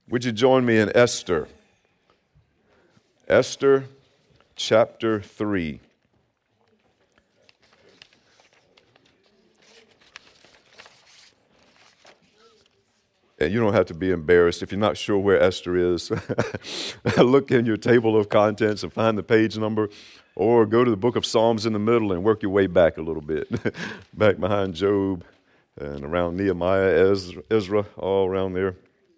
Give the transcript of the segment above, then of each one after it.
Would you join me in Esther? Esther chapter 3. And you don't have to be embarrassed. If you're not sure where Esther is, look in your table of contents and find the page number, or go to the book of Psalms in the middle and work your way back a little bit. Back behind Job and around Nehemiah, Ezra, all around there.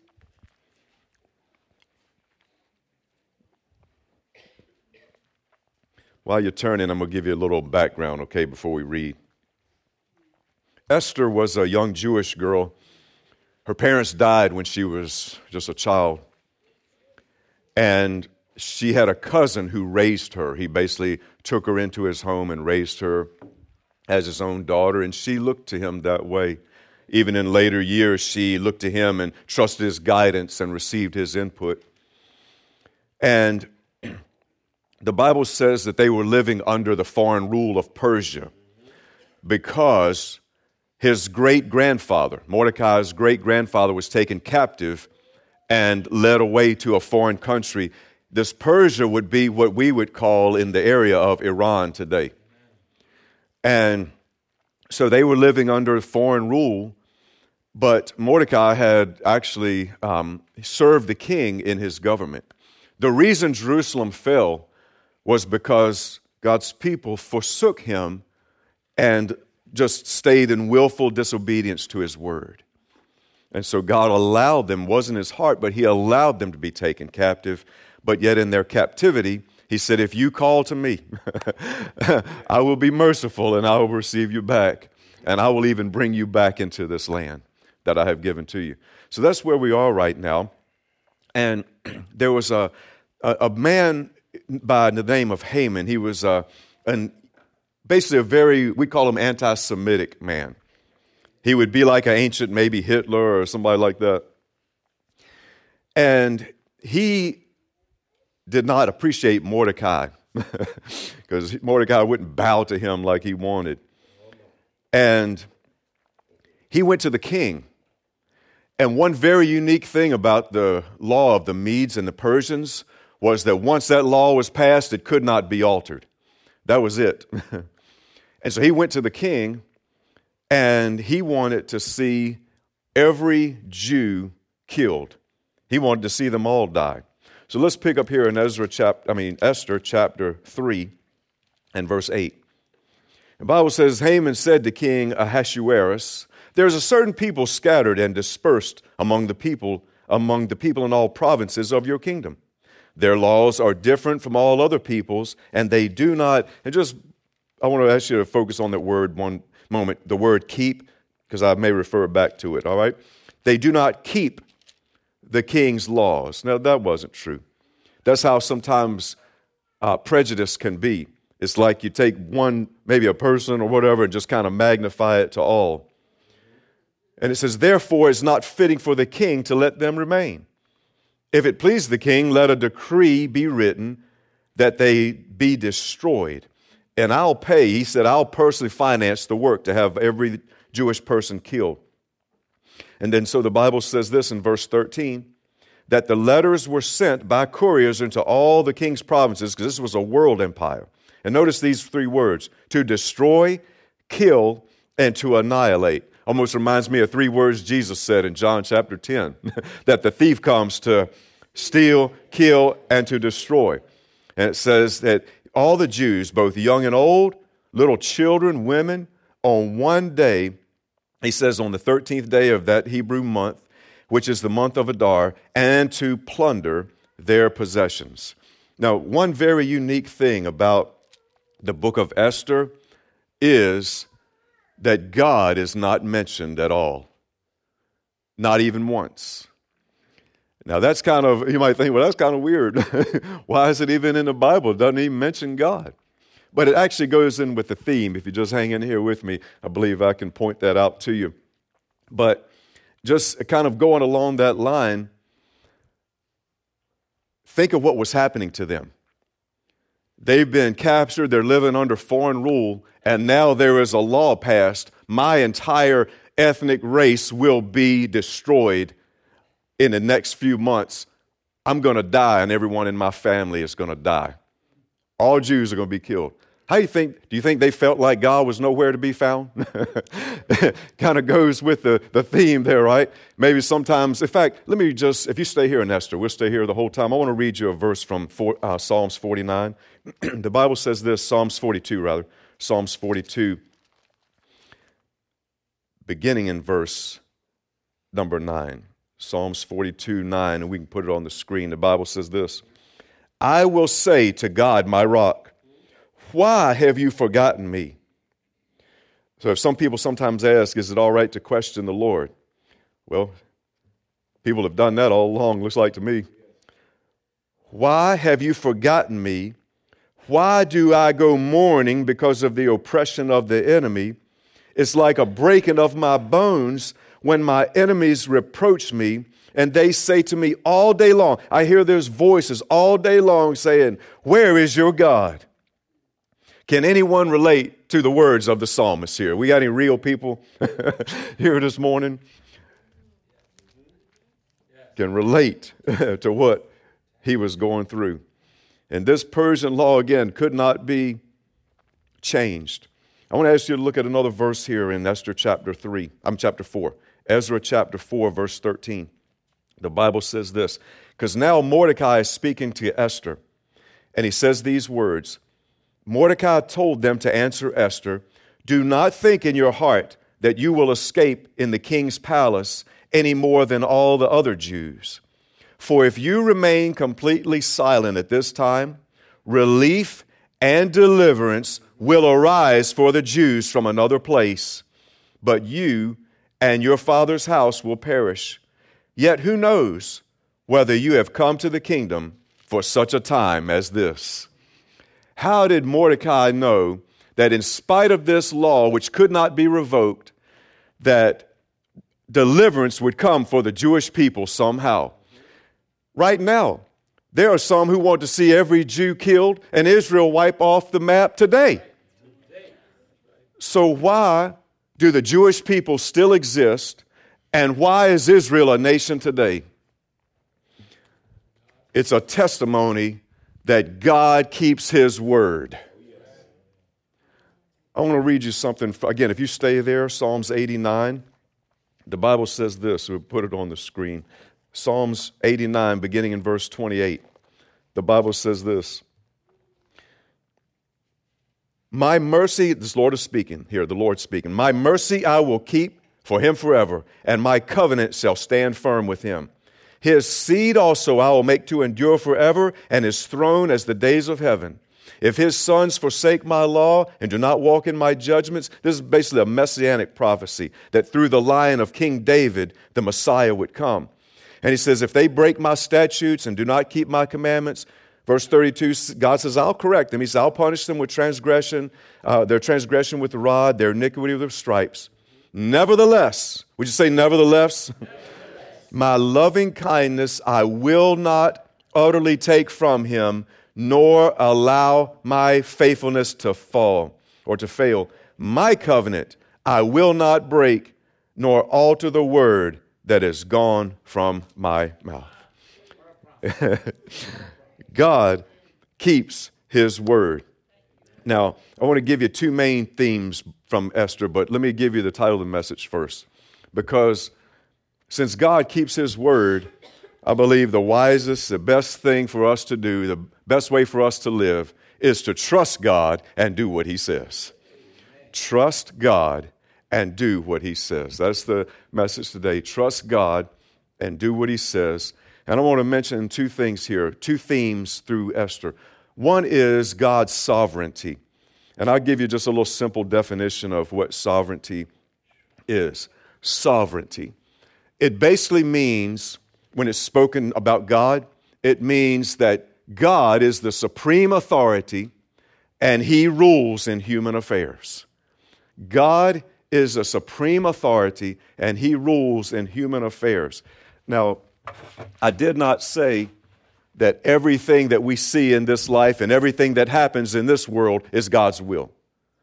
While you're turning, I'm going to give you a little background, okay, before we read. Esther was a young Jewish girl. Her parents died when she was just a child. And she had a cousin who raised her. He basically took her into his home and raised her as his own daughter, and she looked to him that way. Even in later years, she looked to him and trusted his guidance and received his input. And the Bible says that they were living under the foreign rule of Persia because his great-grandfather, Mordecai's great-grandfather, was taken captive and led away to a foreign country. This Persia would be what we would call in the area of Iran today. And so they were living under foreign rule, but Mordecai had actually served the king in his government. The reason Jerusalem fell was because God's people forsook him and just stayed in willful disobedience to his word. And so God allowed them, wasn't his heart, but he allowed them to be taken captive. But yet in their captivity, he said, if you call to me, I will be merciful and I will receive you back. And I will even bring you back into this land that I have given to you. So that's where we are right now. And there was a man by the name of Haman. He was basically a very, we call him anti-Semitic man. He would be like an ancient maybe Hitler or somebody like that. And he did not appreciate Mordecai because Mordecai wouldn't bow to him like he wanted. And he went to the king. And one very unique thing about the law of the Medes and the Persians was that once that law was passed, it could not be altered. That was it. And so he went to the king, and he wanted to see every Jew killed. He wanted to see them all die. So let's pick up here in Esther chapter 3 and verse 8. The Bible says, Haman said to King Ahasuerus, there is a certain people scattered and dispersed among the people in all provinces of your kingdom. Their laws are different from all other peoples, and they do not, I want to ask you to focus on that word one moment, the word keep, because I may refer back to it, all right? They do not keep the king's laws. Now, that wasn't true. That's how sometimes prejudice can be. It's like you take one, maybe a person or whatever, and just kind of magnify it to all. And it says, therefore, it's not fitting for the king to let them remain. If it please the king, let a decree be written that they be destroyed. And I'll pay, he said, I'll personally finance the work to have every Jewish person killed. And then so the Bible says this in verse 13, that the letters were sent by couriers into all the king's provinces, because this was a world empire. And notice these three words, to destroy, kill, and to annihilate. Almost reminds me of three words Jesus said in John chapter 10, that the thief comes to steal, kill, and to destroy. And it says that all the Jews, both young and old, little children, women, on one day, he says on the 13th day of that Hebrew month, which is the month of Adar, and to plunder their possessions. Now, one very unique thing about the book of Esther is that God is not mentioned at all. Not even once. Now that's kind of, you might think, well, that's kind of weird. Why is it even in the Bible? It doesn't even mention God. But it actually goes in with the theme. If you just hang in here with me, I believe I can point that out to you. But just kind of going along that line, think of what was happening to them. They've been captured, they're living under foreign rule, and now there is a law passed. My entire ethnic race will be destroyed in the next few months, I'm going to die and everyone in my family is going to die. All Jews are going to be killed. Do you think they felt like God was nowhere to be found? Kind of goes with the theme there, right? Maybe sometimes, in fact, if you stay here in Esther, we'll stay here the whole time. I want to read you a verse from Psalms 49. The Bible says this, Psalms 42, beginning in verse number 9. Psalms 42, 9, and we can put it on the screen. The Bible says this, I will say to God, my rock, why have you forgotten me? So if some people sometimes ask, is it all right to question the Lord? Well, people have done that all along, looks like to me. Why have you forgotten me? Why do I go mourning because of the oppression of the enemy? It's like a breaking of my bones when my enemies reproach me and they say to me all day long, I hear their voices all day long saying, where is your God? Can anyone relate to the words of the psalmist here? We got any real people here this morning? Can relate to what he was going through. And this Persian law, again, could not be changed. I want to ask you to look at another verse here in Esther chapter 4. Ezra chapter 4, verse 13. The Bible says this, because now Mordecai is speaking to Esther, and he says these words, Mordecai told them to answer Esther, do not think in your heart that you will escape in the king's palace any more than all the other Jews. For if you remain completely silent at this time, relief and deliverance will arise for the Jews from another place, but you and your father's house will perish. Yet who knows whether you have come to the kingdom for such a time as this? How did Mordecai know that in spite of this law, which could not be revoked, that deliverance would come for the Jewish people somehow? Right now, there are some who want to see every Jew killed and Israel wipe off the map today. So why do the Jewish people still exist, and why is Israel a nation today? It's a testimony that God keeps His word. I want to read you something. Again, if you stay there, Psalms 89, the Bible says this. We'll put it on the screen. Psalms 89, beginning in verse 28. The Bible says this. My mercy, this Lord is speaking here, the Lord speaking. My mercy I will keep for him forever, and my covenant shall stand firm with him. His seed also I will make to endure forever, and his throne as the days of heaven. If his sons forsake my law and do not walk in my judgments, this is basically a messianic prophecy that through the line of King David, the Messiah would come. And he says, if they break my statutes and do not keep my commandments, verse 32, God says, I'll correct them. He says, I'll punish them with transgression, their transgression with the rod, their iniquity with the stripes. Nevertheless, would you say nevertheless? My loving kindness I will not utterly take from him, nor allow my faithfulness to fall or to fail. My covenant I will not break, nor alter the word that is gone from my mouth. God keeps his word. Now, I want to give you two main themes from Esther, but let me give you the title of the message first. Because since God keeps his word, I believe the wisest, the best thing for us to do, the best way for us to live is to trust God and do what he says. Trust God and do what he says. That's the message today. Trust God and do what he says. And I want to mention two things here, two themes through Esther. One is God's sovereignty. And I'll give you just a little simple definition of what sovereignty is. Sovereignty. It basically means, when it's spoken about God, it means that God is the supreme authority and he rules in human affairs. God is a supreme authority and he rules in human affairs. Now, I did not say that everything that we see in this life and everything that happens in this world is God's will.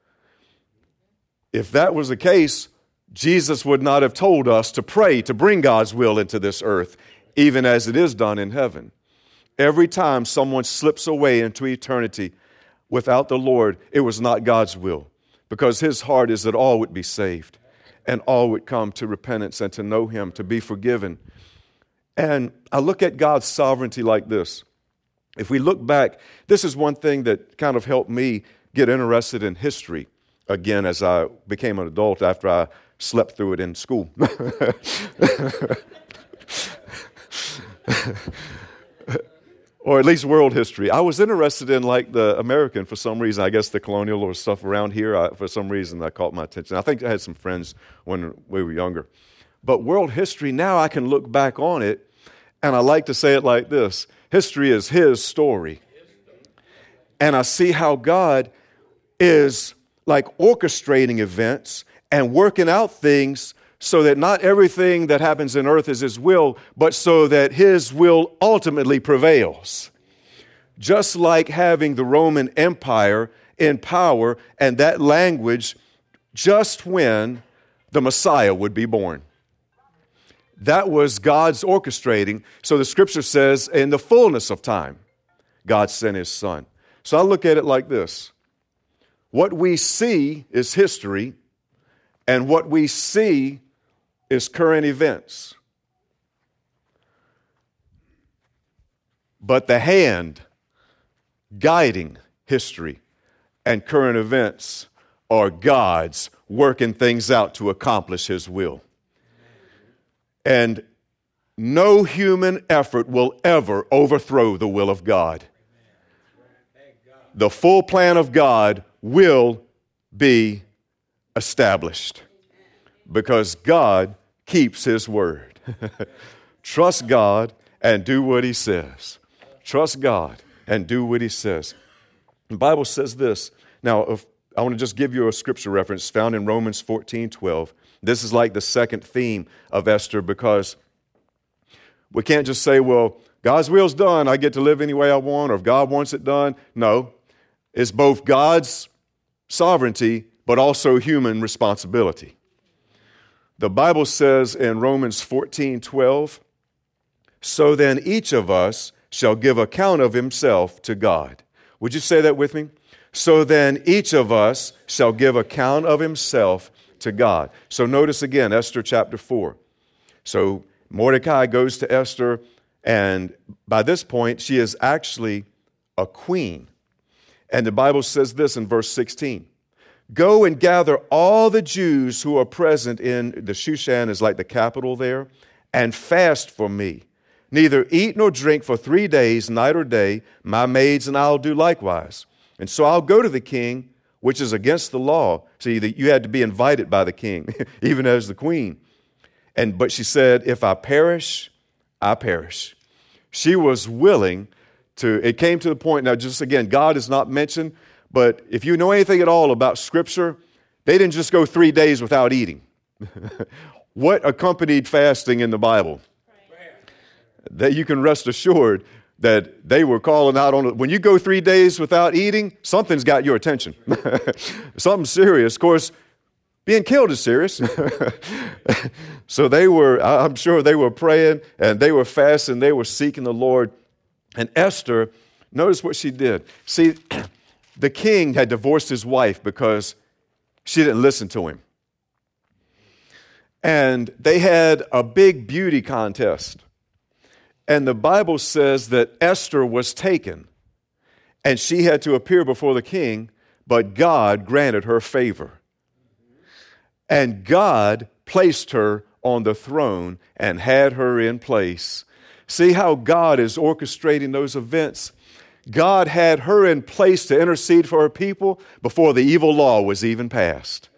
If that was the case, Jesus would not have told us to pray to bring God's will into this earth. even as it is done in heaven. Every time someone slips away into eternity without the Lord, it was not God's will, because his heart is that all would be saved and all would come to repentance and to know him, to be forgiven. And I look at God's sovereignty like this. If we look back, this is one thing that kind of helped me get interested in history again as I became an adult after I slept through it in school. Or at least world history. I was interested in like the American for some reason. I guess the colonial or stuff around here, for some reason that caught my attention. I think I had some friends when we were younger. But world history, now I can look back on it, and I like to say it like this. History is his story. And I see how God is like orchestrating events and working out things so that not everything that happens in earth is his will, but so that his will ultimately prevails. Just like having the Roman Empire in power and that language just when the Messiah would be born. That was God's orchestrating. So the scripture says, in the fullness of time, God sent his son. So I look at it like this. What we see is history, and what we see is current events. But the hand guiding history and current events are God's working things out to accomplish his will. And no human effort will ever overthrow the will of God. The full plan of God will be established because God keeps his word. Trust God and do what he says. Trust God and do what he says. The Bible says this. Now, I want to just give you a scripture reference found in Romans 14:12. This is like the second theme of Esther because we can't just say, well, God's will's done, I get to live any way I want, or if God wants it done. No, it's both God's sovereignty, but also human responsibility. The Bible says in Romans 14:12, so then each of us shall give account of himself to God. Would you say that with me? So then each of us shall give account of himself to God. So notice again, Esther chapter 4. So Mordecai goes to Esther, and by this point, she is actually a queen. And the Bible says this in verse 16. Go and gather all the Jews who are present in the Shushan, is like the capital there, and fast for me. Neither eat nor drink for 3 days, night or day. My maids and I'll do likewise. And so I'll go to the king, which is against the law. See, you had to be invited by the king, even as the queen. But she said, if I perish, I perish. She was willing to, it came to the point, now just again, God is not mentioned, but if you know anything at all about Scripture, they didn't just go 3 days without eating. What accompanied fasting in the Bible? That you can rest assured that they were calling out on it. When you go 3 days without eating, something's got your attention. Something serious. Of course, being killed is serious. So they were, I'm sure they were praying and they were fasting, they were seeking the Lord. And Esther, notice what she did. See, the king had divorced his wife because she didn't listen to him. And they had a big beauty contest. And the Bible says that Esther was taken, and she had to appear before the king, but God granted her favor. And God placed her on the throne and had her in place. See how God is orchestrating those events? God had her in place to intercede for her people before the evil law was even passed.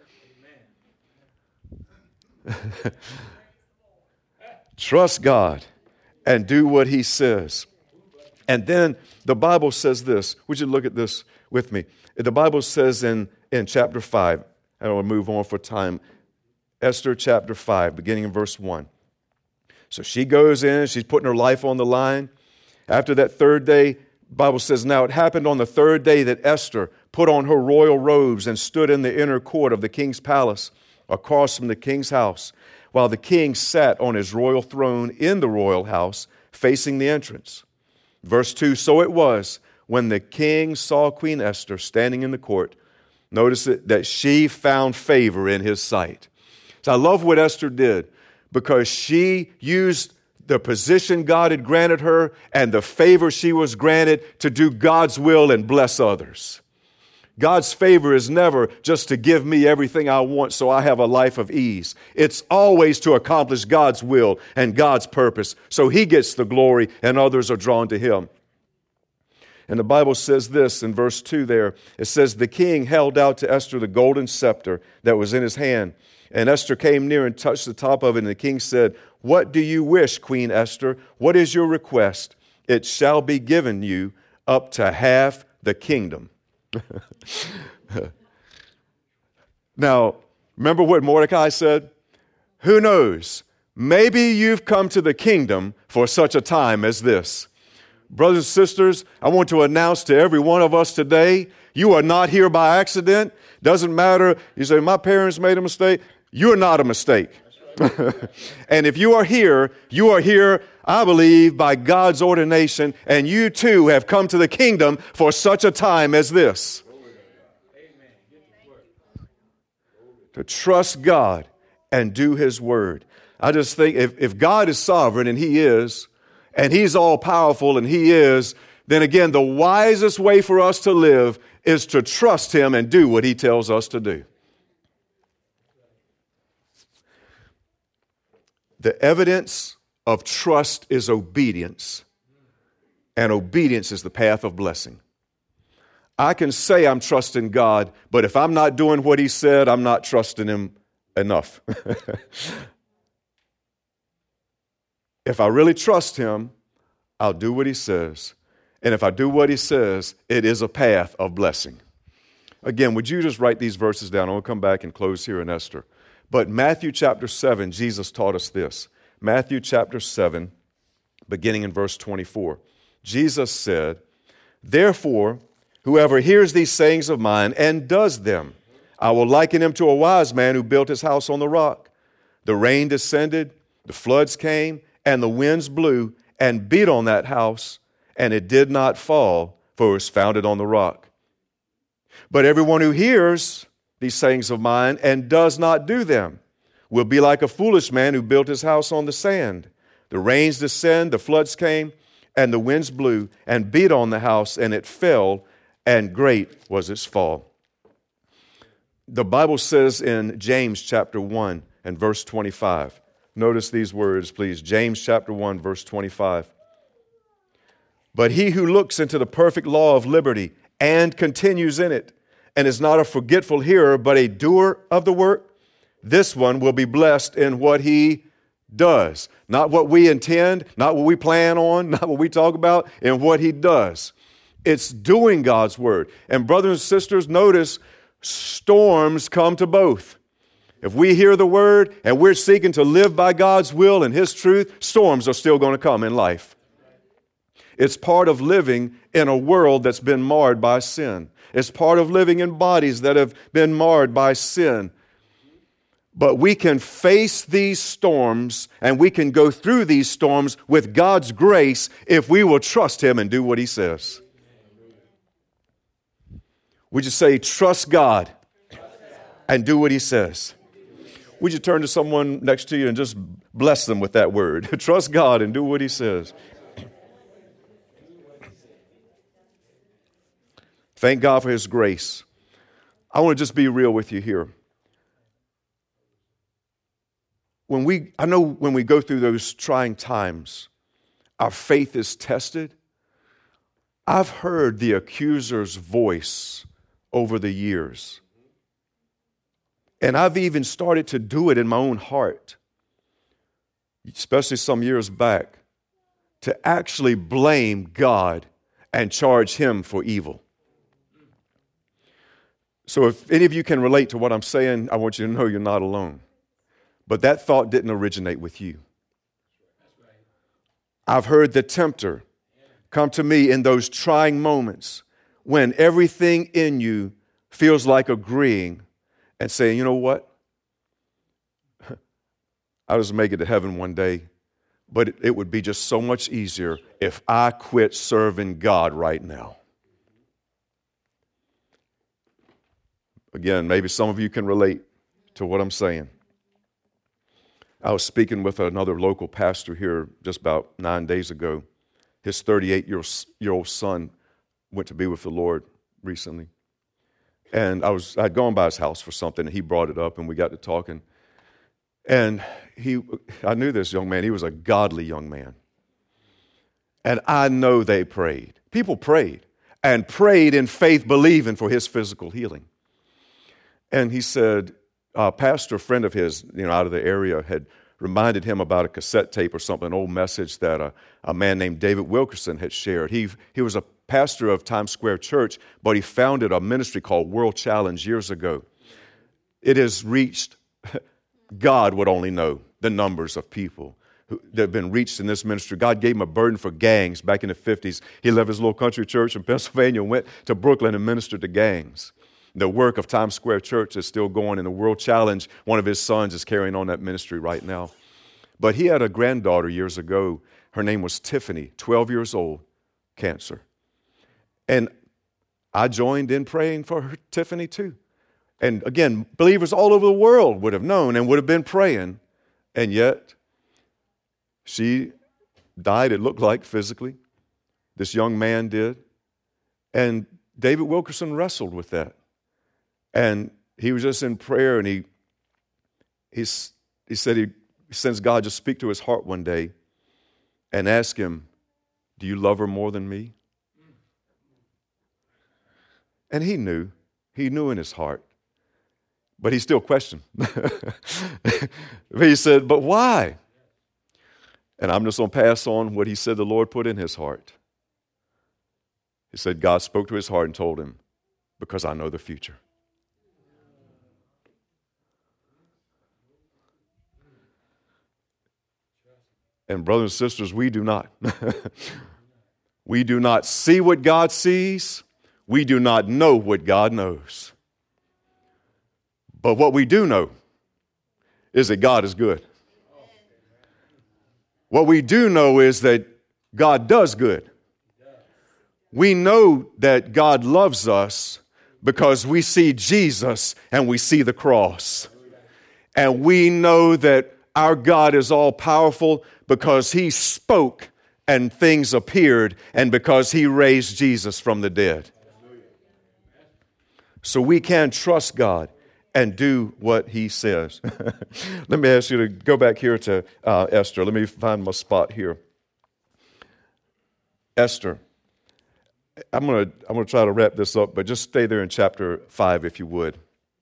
Trust God and do what he says. And then the Bible says this. Would you look at this with me? The Bible says in chapter 5, I don't want to move on for time, Esther chapter 5, beginning in verse 1. So she goes in, she's putting her life on the line. After that third day, the Bible says, now it happened on the third day that Esther put on her royal robes and stood in the inner court of the king's palace across from the king's house. while the king sat on his royal throne in the royal house, facing the entrance. Verse 2, so it was when the king saw Queen Esther standing in the court, notice it, that she found favor in his sight. So I love what Esther did because she used the position God had granted her and the favor she was granted to do God's will and bless others. God's favor is never just to give me everything I want so I have a life of ease. It's always to accomplish God's will and God's purpose so He gets the glory and others are drawn to Him. And the Bible says this in verse 2 there. It says, the king held out to Esther the golden scepter that was in his hand. And Esther came near and touched the top of it. And the king said, what do you wish, Queen Esther? What is your request? It shall be given you up to half the kingdom. Now, remember what Mordecai said? Who knows? Maybe you've come to the kingdom for such a time as this. Brothers and sisters, I want to announce to every one of us today, you are not here by accident. Doesn't matter. You say, my parents made a mistake. You're not a mistake. And if you are here, I believe, by God's ordination, and you too have come to the kingdom for such a time as this. To trust God and do His word. I just think if God is sovereign, and He is, and He's all powerful, and He is, then again, the wisest way for us to live is to trust Him and do what He tells us to do. The evidence of trust is obedience, and obedience is the path of blessing. I can say I'm trusting God, but if I'm not doing what He said, I'm not trusting Him enough. If I really trust Him, I'll do what He says. And if I do what He says, it is a path of blessing. Again, would you just write these verses down? I'll come back and close here in Esther. But Matthew chapter 7, Jesus taught us this. Matthew chapter 7, beginning in verse 24. Jesus said, therefore, whoever hears these sayings of mine and does them, I will liken him to a wise man who built his house on the rock. The rain descended, the floods came, and the winds blew and beat on that house, and it did not fall, for it was founded on the rock. But everyone who hears these sayings of mine and does not do them will be like a foolish man who built his house on the sand. The rains descended, the floods came, and the winds blew and beat on the house, and it fell, and great was its fall. The Bible says in James chapter 1 and verse 25, notice these words, please. James chapter 1, verse 25. But he who looks into the perfect law of liberty and continues in it, and is not a forgetful hearer, but a doer of the work, this one will be blessed in what he does. Not what we intend, not what we plan on, not what we talk about, in what he does. It's doing God's word. And brothers and sisters, notice storms come to both. If we hear the word and we're seeking to live by God's will and His truth, storms are still going to come in life. It's part of living in a world that's been marred by sin. It's part of living in bodies that have been marred by sin. But we can face these storms and we can go through these storms with God's grace if we will trust Him and do what He says. Would you say, trust God and do what He says? Would you turn to someone next to you and just bless them with that word? Trust God and do what He says. Thank God for His grace. I want to just be real with you here. I know when we go through those trying times, our faith is tested. I've heard the accuser's voice over the years. And I've even started to do it in my own heart, especially some years back, to actually blame God and charge Him for evil. So if any of you can relate to what I'm saying, I want you to know you're not alone. But that thought didn't originate with you. I've heard the tempter come to me in those trying moments when everything in you feels like agreeing and saying, you know what? I'll just make it to heaven one day, but it would be just so much easier if I quit serving God right now. Again, maybe some of you can relate to what I'm saying. I was speaking with another local pastor here just about 9 days ago. His 38-year-old son went to be with the Lord recently. And I'd gone by his house for something, and he brought it up, and we got to talking. And I knew this young man. He was a godly young man. And I know they prayed. People prayed, and prayed in faith, believing for his physical healing. And he said, a pastor friend of his, out of the area had reminded him about a cassette tape or something, an old message that a man named David Wilkerson had shared. He was a pastor of Times Square Church, but he founded a ministry called World Challenge years ago. It has reached, God would only know the numbers of people that have been reached in this ministry. God gave him a burden for gangs back in the 50s. He left his little country church in Pennsylvania and went to Brooklyn and ministered to gangs. The work of Times Square Church is still going, and the World Challenge, one of his sons is carrying on that ministry right now. But he had a granddaughter years ago. Her name was Tiffany, 12 years old, cancer. And I joined in praying for her, Tiffany too. And again, believers all over the world would have known and would have been praying. And yet, she died, it looked like, physically. This young man did. And David Wilkerson wrestled with that. And he was just in prayer, and he said he sensed God just speak to his heart one day and ask him, do you love her more than me? And he knew in his heart, but he still questioned. He said, but why? And I'm just going to pass on what he said the Lord put in his heart. He said God spoke to his heart and told him, because I know the future. And brothers and sisters, we do not. We do not see what God sees. We do not know what God knows. But what we do know is that God is good. What we do know is that God does good. We know that God loves us because we see Jesus and we see the cross. And we know that our God is all powerful because He spoke and things appeared, and because He raised Jesus from the dead. So we can trust God and do what He says. Let me ask you to go back here to Esther. Let me find my spot here. Esther. I'm gonna try to wrap this up, but just stay there in chapter 5 if you would.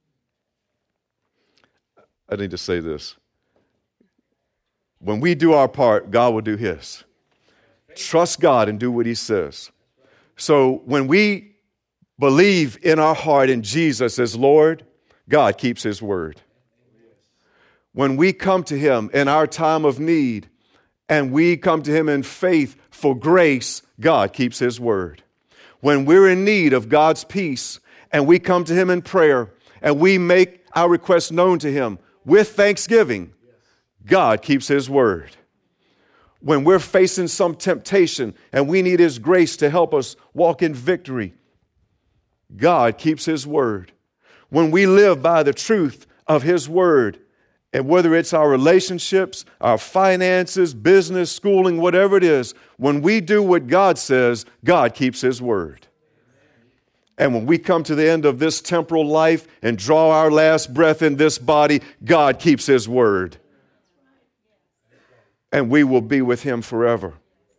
I need to say this. When we do our part, God will do His. Trust God and do what He says. So when we believe in our heart in Jesus as Lord, God keeps His word. When we come to Him in our time of need and we come to Him in faith for grace, God keeps His word. When we're in need of God's peace and we come to Him in prayer and we make our requests known to Him with thanksgiving, God keeps His word. When we're facing some temptation and we need His grace to help us walk in victory, God keeps His word. When we live by the truth of His word, and whether it's our relationships, our finances, business, schooling, whatever it is, when we do what God says, God keeps His word. And when we come to the end of this temporal life and draw our last breath in this body, God keeps His word. And we will be with Him forever.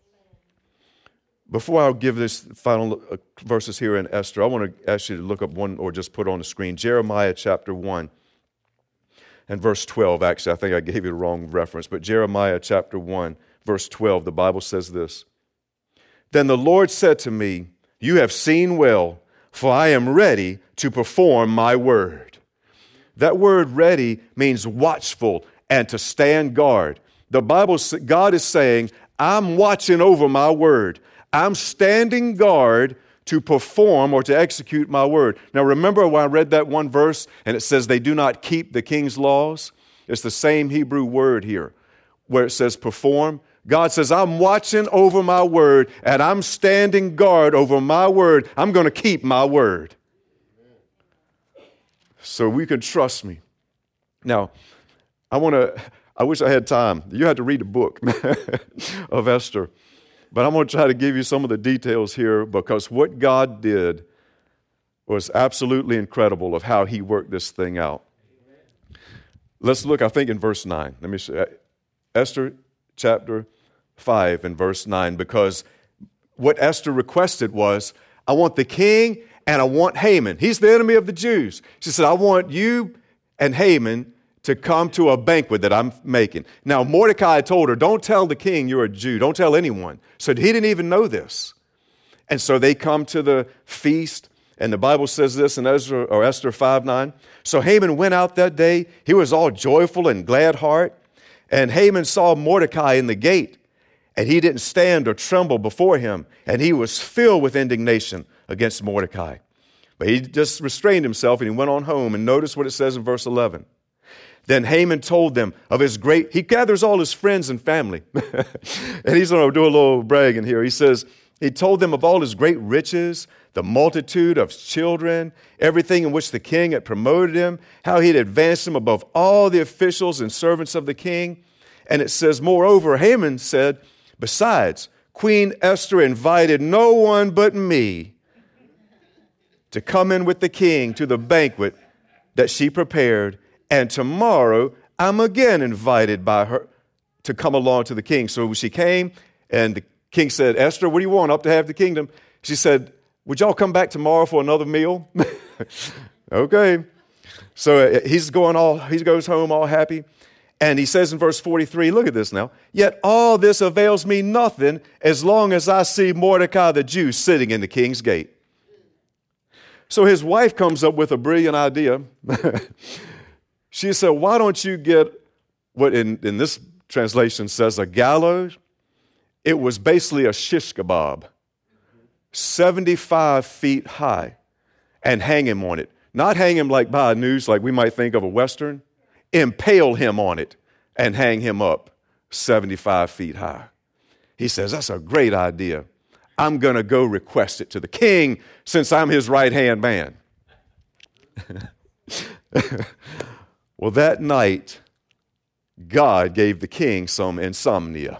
Before I give this final verses here in Esther, I want to ask you to look up one or just put on the screen. Jeremiah chapter 1 and verse 12. Actually, I think I gave you the wrong reference, but Jeremiah chapter 1, verse 12, the Bible says this. Then the Lord said to me, you have seen well, for I am ready to perform my word. That word ready means watchful and to stand guard. The Bible, God is saying, I'm watching over my word. I'm standing guard to perform or to execute my word. Now remember when I read that one verse and it says they do not keep the king's laws? It's the same Hebrew word here where it says perform. God says, I'm watching over my word and I'm standing guard over my word. I'm going to keep my word. So we can trust me. Now, I wish I had time. You had to read the book of Esther. But I'm going to try to give you some of the details here because what God did was absolutely incredible of how he worked this thing out. Let's look, I think, in verse 9. Let me see. Esther chapter 5 and verse 9, because what Esther requested was, I want the king and I want Haman. He's the enemy of the Jews. She said, I want you and Haman to come to a banquet that I'm making. Now, Mordecai told her, don't tell the king you're a Jew. Don't tell anyone. So he didn't even know this. And so they come to the feast, and the Bible says this in Esther 5:9. So Haman went out that day. He was all joyful and glad heart. And Haman saw Mordecai in the gate, and he didn't stand or tremble before him. And he was filled with indignation against Mordecai. But he just restrained himself, and he went on home. And notice what it says in verse 11. Then Haman told them of his great, he gathers all his friends and family. And he's going to do a little bragging here. He says, he told them of all his great riches, the multitude of children, everything in which the king had promoted him, how he had advanced him above all the officials and servants of the king. And it says, moreover, Haman said, besides, Queen Esther invited no one but me to come in with the king to the banquet that she prepared. And tomorrow, I'm again invited by her to come along to the king. So she came, and the king said, Esther, what do you want up to have the kingdom? She said, would y'all come back tomorrow for another meal? Okay. So he goes home all happy. And he says in verse 43, look at this now. Yet all this avails me nothing as long as I see Mordecai the Jew sitting in the king's gate. So his wife comes up with a brilliant idea. She said, why don't you get what in this translation says a gallows? It was basically a shish kebab, 75 feet high, and hang him on it. Not hang him like by a noose, like we might think of a Western. Impale him on it and hang him up 75 feet high. He says, that's a great idea. I'm going to go request it to the king since I'm his right-hand man. Well, that night, God gave the king some insomnia.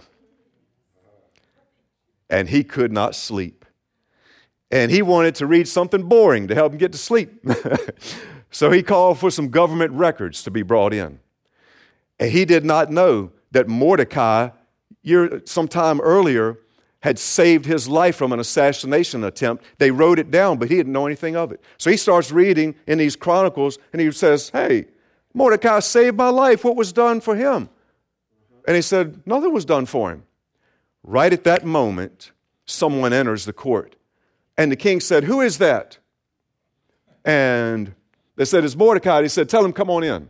And he could not sleep. And he wanted to read something boring to help him get to sleep. So he called for some government records to be brought in. And he did not know that Mordecai, sometime earlier, had saved his life from an assassination attempt. They wrote it down, but he didn't know anything of it. So he starts reading in these chronicles, and he says, hey, Mordecai saved my life. What was done for him? And he said, nothing was done for him. Right at that moment, someone enters the court. And the king said, who is that? And they said, it's Mordecai. He said, tell him, come on in.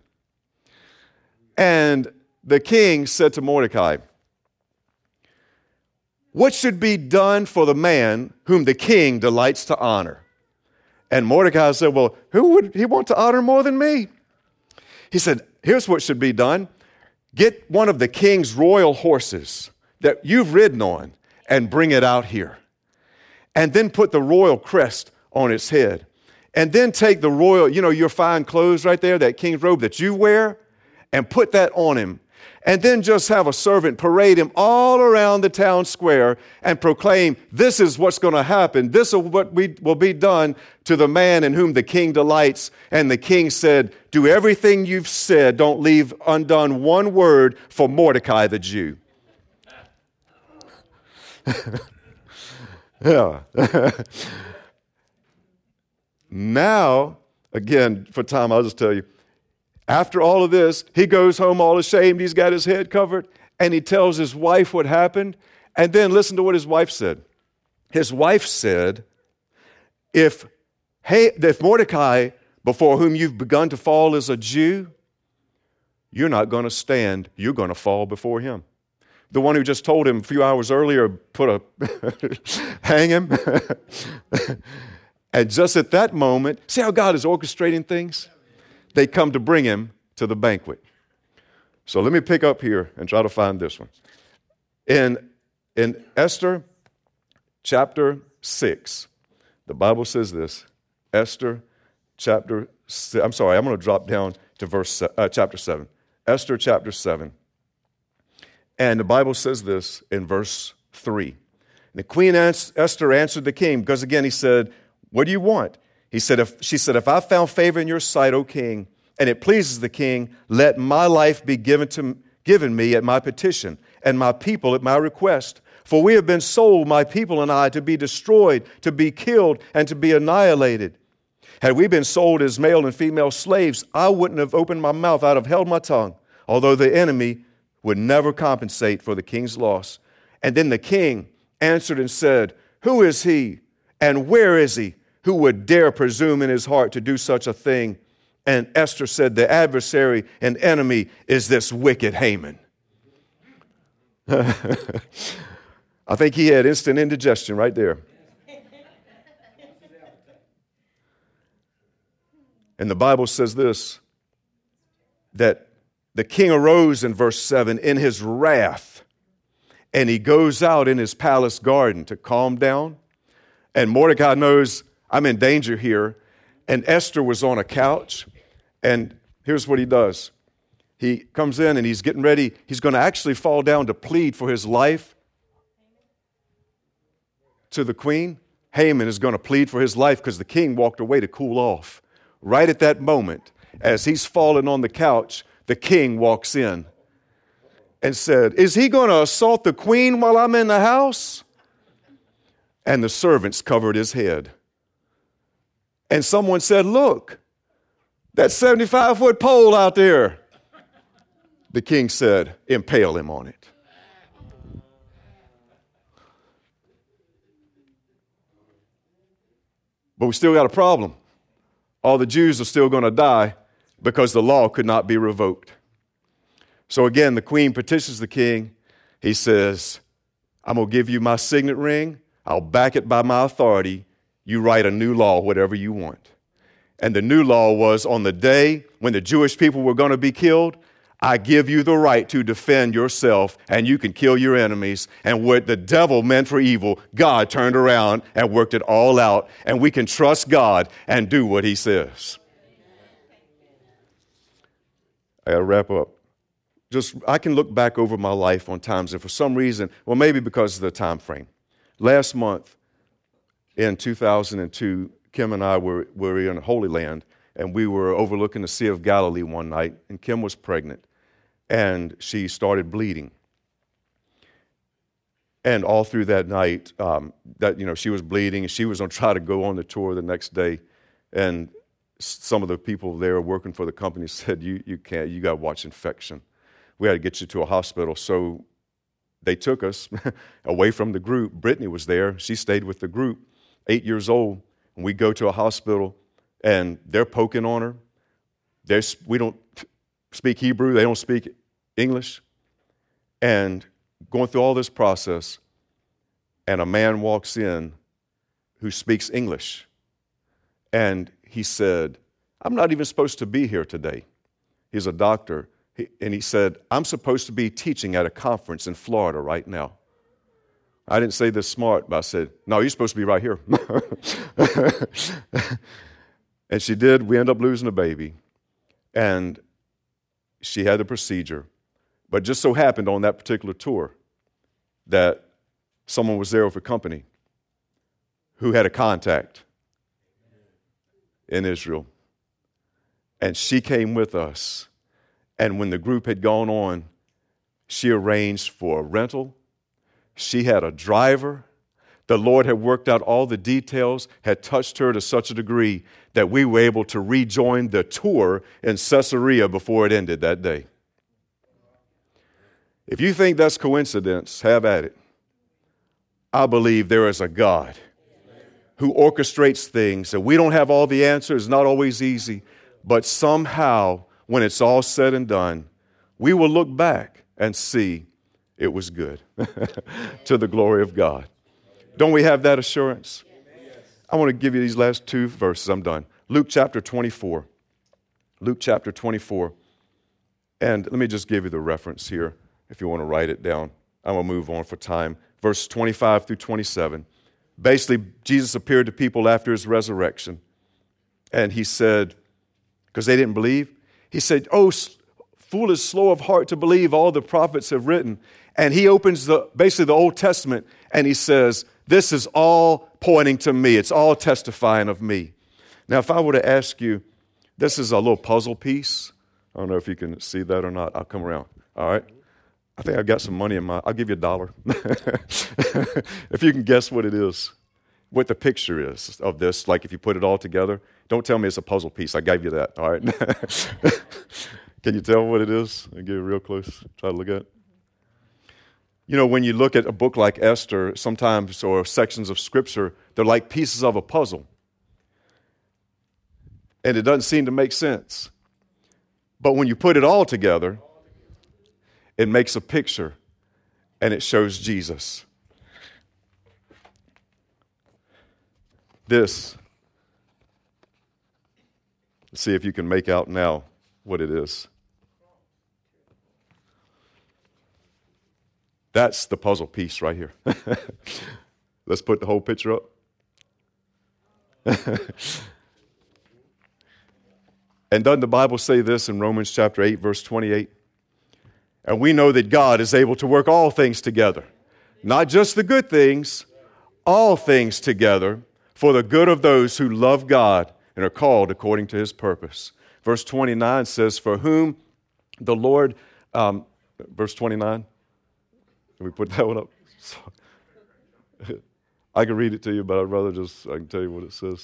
And the king said to Mordecai, what should be done for the man whom the king delights to honor? And Mordecai said, well, who would he want to honor more than me? He said, here's what should be done. Get one of the king's royal horses that you've ridden on and bring it out here. And then put the royal crest on its head. And then take the royal, your fine clothes right there, that king's robe that you wear, and put that on him. And then just have a servant parade him all around the town square and proclaim, this is what's going to happen. This is what will be done to the man in whom the king delights. And the king said, do everything you've said. Don't leave undone one word for Mordecai the Jew. Yeah. Now, again, for time, I'll just tell you, after all of this, he goes home all ashamed. He's got his head covered, and he tells his wife what happened. And then listen to what his wife said. His wife said, if Mordecai, before whom you've begun to fall, is a Jew, you're not going to stand. You're going to fall before him. The one who just told him a few hours earlier, hang him. And just at that moment, see how God is orchestrating things? They come to bring him to the banquet. So let me pick up here and try to find this one. In Esther chapter 6, the Bible says this. Esther chapter 6, I'm sorry, I'm going to drop down to chapter 7. Esther chapter 7. And the Bible says this in verse 3. The Queen Esther answered the king, because again he said, what do you want? She said, if I found favor in your sight, O king, and it pleases the king, let my life be given me at my petition, and my people at my request. For we have been sold, my people and I, to be destroyed, to be killed, and to be annihilated. Had we been sold as male and female slaves, I wouldn't have opened my mouth, I'd have held my tongue, although the enemy would never compensate for the king's loss. And then the king answered and said, who is he, and where is he, who would dare presume in his heart to do such a thing? And Esther said, the adversary and enemy is this wicked Haman. I think he had instant indigestion right there. And the Bible says this, that the king arose in verse 7 in his wrath, and he goes out in his palace garden to calm down. And Mordecai knows I'm in danger here. And Esther was on a couch. And here's what he does. He comes in and he's getting ready. He's going to actually fall down to plead for his life to the queen. Haman is going to plead for his life because the king walked away to cool off. Right at that moment, as he's fallen on the couch, the king walks in and said, is he going to assault the queen while I'm in the house? And the servants covered his head. And someone said, look, that 75-foot pole out there. The king said, impale him on it. But we still got a problem. All the Jews are still going to die because the law could not be revoked. So again, the queen petitions the king. He says, I'm going to give you my signet ring. I'll back it by my authority. You write a new law, whatever you want. And the new law was on the day when the Jewish people were going to be killed, I give you the right to defend yourself, and you can kill your enemies. And what the devil meant for evil, God turned around and worked it all out. And we can trust God and do what he says. I got to wrap up. I can look back over my life on times, and for some reason, well, maybe because of the time frame. Last month in 2002, Kim and I were in Holy Land, and we were overlooking the Sea of Galilee one night, and Kim was pregnant, and she started bleeding. And all through that night, she was bleeding, and she was going to try to go on the tour the next day, and some of the people there working for the company said, you can't, you got to watch infection. We had to get you to a hospital. So they took us away from the group. Brittany was there. She stayed with the group, 8 years old. And we go to a hospital, and they're poking on her. We don't speak Hebrew. They don't speak English. And going through all this process, and a man walks in who speaks English. And he said, I'm not even supposed to be here today. He's a doctor. And he said, I'm supposed to be teaching at a conference in Florida right now. I didn't say this smart, but I said, no, you're supposed to be right here. And she did. We ended up losing a baby. And she had the procedure. But just so happened on that particular tour that someone was there with a company who had a contact in Israel. And she came with us. And when the group had gone on, she arranged for a rental. She had a driver. The Lord had worked out all the details, had touched her to such a degree that we were able to rejoin the tour in Caesarea before it ended that day. If you think that's coincidence, have at it. I believe there is a God who orchestrates things, and we don't have all the answers. It's not always easy, but somehow, when it's all said and done, we will look back and see it was good to the glory of God. Don't we have that assurance? I want to give you these last two verses. I'm done. Luke chapter 24. Luke chapter 24. And let me just give you the reference here if you want to write it down. I'm going to move on for time. Verse 25 through 27. Basically, Jesus appeared to people after his resurrection. And he said, because they didn't believe, he said, "Oh, foolish, slow of heart to believe all the prophets have written." And he opens basically the Old Testament and he says, this is all pointing to me. It's all testifying of me. Now, if I were to ask you, this is a little puzzle piece. I don't know if you can see that or not. I'll come around. All right. I think I've got some money I'll give you $1. If you can guess what it is, what the picture is of this, like if you put it all together. Don't tell me it's a puzzle piece. I gave you that. All right. Can you tell what it is? I'll get real close. Try to look at it. You know, when you look at a book like Esther, sometimes, or sections of Scripture, they're like pieces of a puzzle. And it doesn't seem to make sense. But when you put it all together, it makes a picture, and it shows Jesus. This, let's see if you can make out now what it is. That's the puzzle piece right here. Let's put the whole picture up. And doesn't the Bible say this in Romans chapter 8, verse 28? And we know that God is able to work all things together. Not just the good things, all things together for the good of those who love God and are called according to his purpose. Verse 29 says, for whom the Lord, verse 29, can we put that one up? I can read it to you, but I'd rather I can tell you what it says.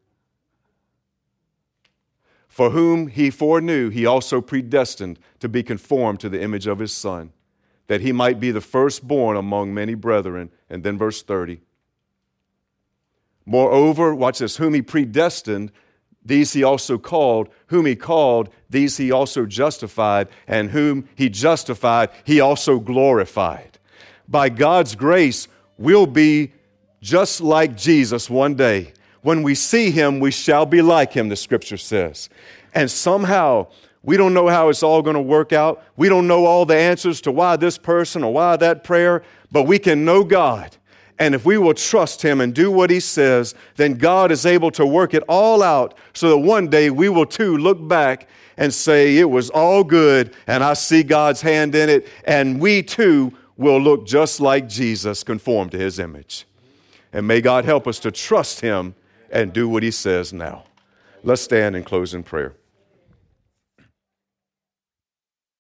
For whom he foreknew, he also predestined to be conformed to the image of his Son, that he might be the firstborn among many brethren. And then verse 30. Moreover, watch this, whom he predestined, these he also called. Whom he called, these he also justified. And whom he justified, he also glorified. By God's grace, we'll be just like Jesus one day. When we see him, we shall be like him, the Scripture says. And somehow, we don't know how it's all going to work out. We don't know all the answers to why this person or why that prayer, but we can know God. And if we will trust him and do what he says, then God is able to work it all out so that one day we will too look back and say, it was all good and I see God's hand in it. And we too will look just like Jesus, conformed to his image. And may God help us to trust him and do what he says now. Let's stand and close in prayer.